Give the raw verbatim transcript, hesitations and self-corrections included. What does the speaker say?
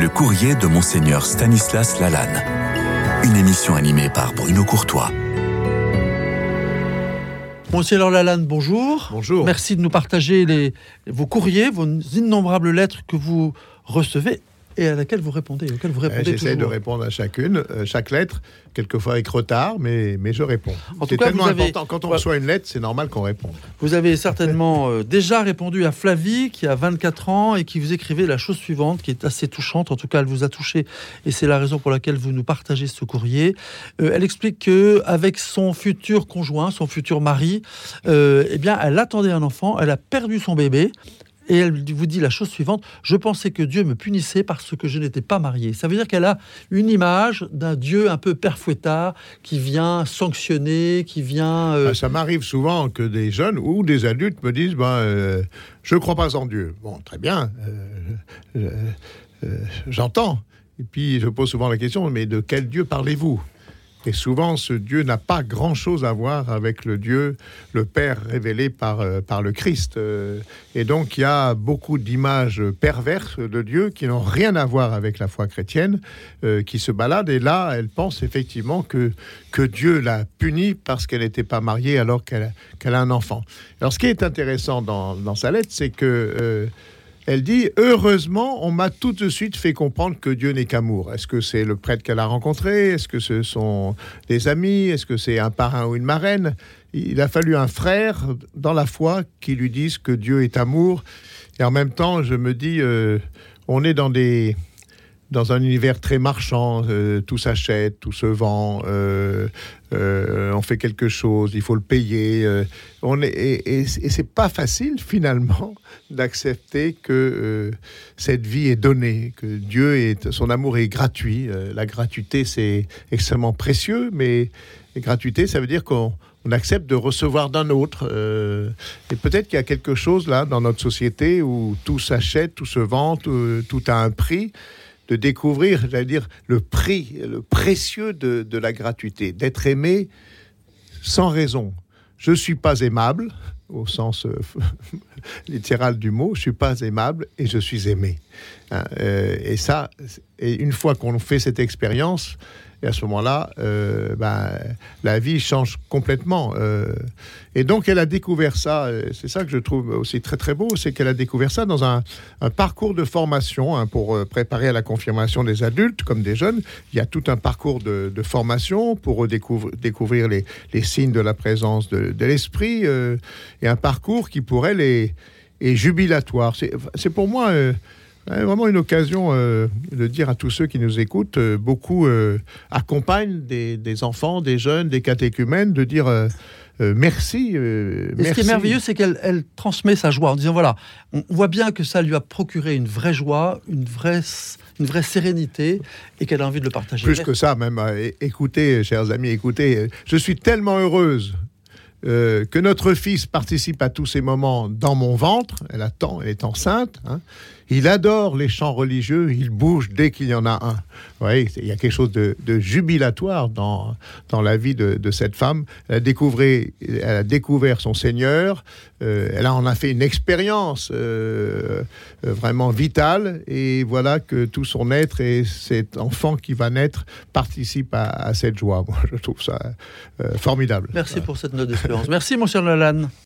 Le courrier de Monseigneur Stanislas Lalanne. Une émission animée par Bruno Courtois. Monseigneur Lalanne, bonjour. Bonjour. Merci de nous partager les, vos courriers, vos innombrables lettres que vous recevez et à laquelle vous répondez. Auxquelles vous répondez J'essaie toujours. de répondre à chacune, euh, chaque lettre, quelquefois avec retard, mais, mais je réponds. En c'est tout cas, tellement vous avez- important. Quand on Ouais. reçoit une lettre, c'est normal qu'on réponde. Vous avez certainement euh, déjà répondu à Flavie, qui a vingt-quatre ans et qui vous écrivait la chose suivante, qui est assez touchante. En tout cas, elle vous a touché et c'est la raison pour laquelle vous nous partagez ce courrier. Euh, elle explique que avec son futur conjoint, son futur mari, euh, eh bien, elle attendait un enfant, elle a perdu son bébé. Et elle vous dit la chose suivante: je pensais que Dieu me punissait parce que je n'étais pas mariée. Ça veut dire qu'elle a une image d'un Dieu un peu père fouettard qui vient sanctionner, qui vient... euh, Bah, ça m'arrive souvent que des jeunes ou des adultes me disent bah, euh, je ne crois pas en Dieu. Bon, très bien, euh, euh, euh, j'entends. Et puis je pose souvent la question, mais de quel Dieu parlez-vous ? Et souvent, ce Dieu n'a pas grand-chose à voir avec le Dieu, le Père révélé par, euh, par le Christ. Euh, et donc, il y a beaucoup d'images perverses de Dieu qui n'ont rien à voir avec la foi chrétienne, euh, qui se baladent. Et là, elle pense effectivement que, que Dieu l'a punie parce qu'elle n'était pas mariée alors qu'elle, qu'elle a un enfant. Alors, ce qui est intéressant dans, dans sa lettre, c'est que... Euh, Elle dit « Heureusement, on m'a tout de suite fait comprendre que Dieu n'est qu'amour. » Est-ce que c'est le prêtre qu'elle a rencontré ? Est-ce que ce sont des amis ? Est-ce que c'est un parrain ou une marraine ? Il a fallu un frère dans la foi qui lui dise que Dieu est amour. Et en même temps, je me dis, euh, on est dans des... dans un univers très marchand, euh, tout s'achète, tout se vend, euh, euh, on fait quelque chose, il faut le payer. Euh, on est, et, et, et c'est pas facile finalement d'accepter que euh, cette vie est donnée, que Dieu est, son amour est gratuit. Euh, la gratuité, c'est extrêmement précieux, mais gratuité, ça veut dire qu'on on accepte de recevoir d'un autre. Euh, et peut-être qu'il y a quelque chose là dans notre société où tout s'achète, tout se vend, tout, tout a un prix. De découvrir, j'allais dire, le prix, le précieux de, de la gratuité, d'être aimé sans raison. Je ne suis pas aimable, au sens euh, littéral du mot, je ne suis pas aimable et je suis aimé. Hein, euh, et ça, et une fois qu'on fait cette expérience, et à ce moment-là, euh, ben, la vie change complètement. Euh, et donc, elle a découvert ça, c'est ça que je trouve aussi très très beau, c'est qu'elle a découvert ça dans un, un parcours de formation hein, pour euh, préparer à la confirmation des adultes comme des jeunes. Il y a tout un parcours de, de formation pour découvrir, découvrir les, les signes de la présence de, de l'esprit euh, et un parcours qui, pour elle, est, est jubilatoire. C'est, c'est pour moi... Euh, vraiment une occasion euh, de dire à tous ceux qui nous écoutent, euh, beaucoup euh, accompagnent des, des enfants, des jeunes, des catéchumènes, de dire euh, euh, merci. Euh, Et merci. ce qui est merveilleux, c'est qu'elle elle transmet sa joie en disant voilà, on voit bien que ça lui a procuré une vraie joie, une vraie, une vraie sérénité et qu'elle a envie de le partager. Plus que ça, même, euh, écoutez, chers amis, écoutez, je suis tellement heureuse Euh, que notre fils participe à tous ces moments dans mon ventre. Elle attend, elle est enceinte. Hein. Il adore les chants religieux, il bouge dès qu'il y en a un. Vous voyez, il y a quelque chose de, de jubilatoire dans, dans la vie de, de cette femme. Elle a découvert, elle a découvert son Seigneur, euh, elle en a fait une expérience euh, euh, vraiment vitale, et voilà que tout son être et cet enfant qui va naître participe à, à cette joie. Moi, je trouve ça euh, formidable. Merci pour cette note d'espérance. Merci, mon cher Lalanne.